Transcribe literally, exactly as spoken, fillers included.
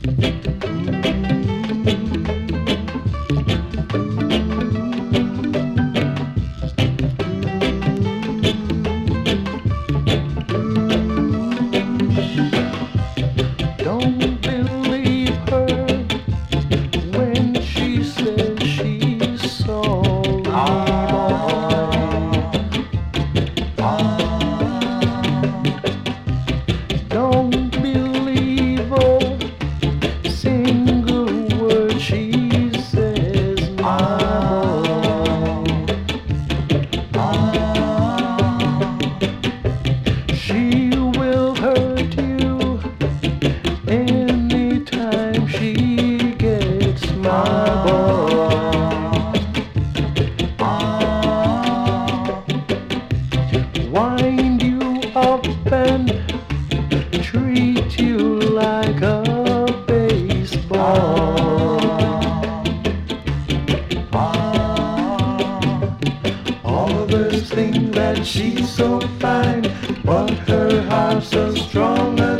Don't believe her when she says she's sorry, boy. Don't believe a single word she says, my boy. She will hurt you anytime she gets my boy. Wind you up and treat you like a baseball. Others think that she's so fine, but her heart's so strong as